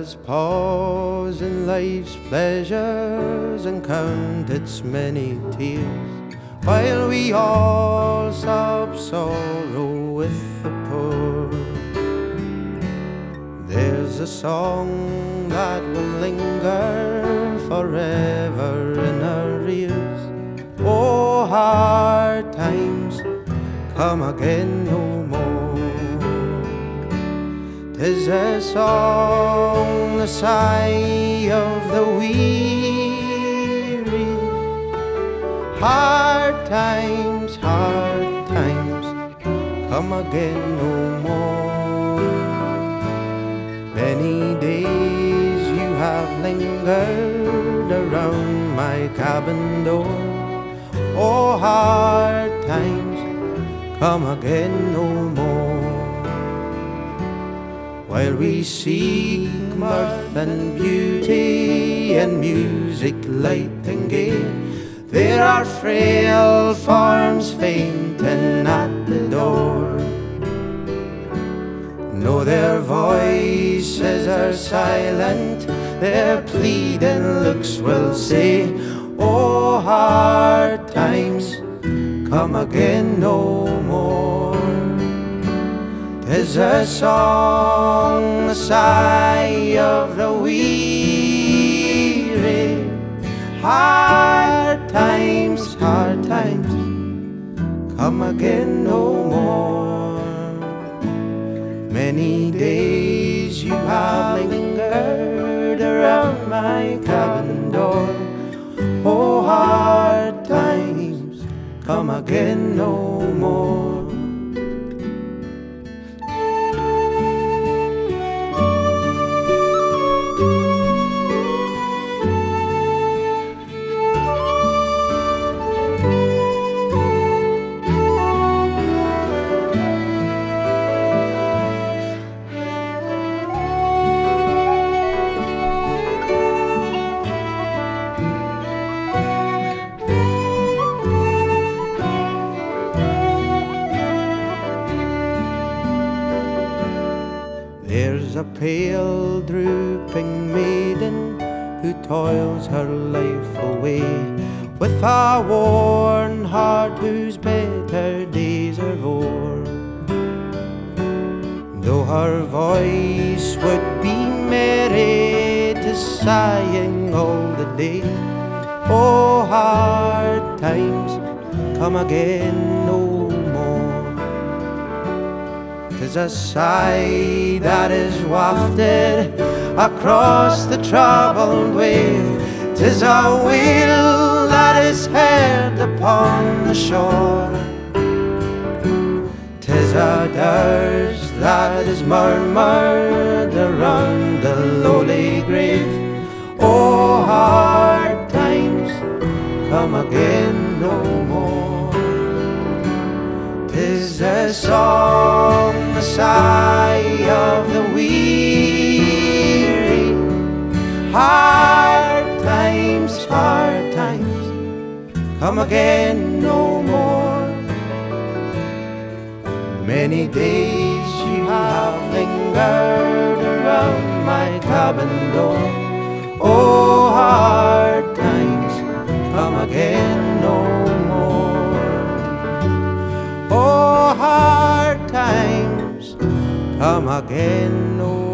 us pause in life's pleasures and count its many tears, while we all sob sorrow with the poor. There's a song that will linger forever in our ears. Oh, hard times come again no more. 'Tis a song, the sigh of the weary. Hard times come again no more. Many days you have lingered around my cabin door. Oh, hard times come again no more. While we seek mirth and beauty and music light and gay, there are frail forms fainting at the door. No, their voices are silent, their pleading looks will say, oh, hard times come again no more. 'Tis a song, the sigh of the weary. Hard times come again no more. Many days you have lingered around my cabin door. Oh, hard times come again no more. There's a pale drooping maiden who toils her life away, with a worn heart whose better days are o'er. Though her voice would be merry, 'tis sighing all the day. Oh, hard times come again no more. 'Tis a sigh that is wafted across the troubled wave. 'Tis a wail that is heard upon the shore. 'Tis a dirge that is murmured around the lowly grave. Oh, hard times come again no more. 'Tis a song, the sigh of the weary. Hard times come again no more. Many days you have lingered around my cabin door. Oh, hard times come again no more. Oh, hard times come again no more.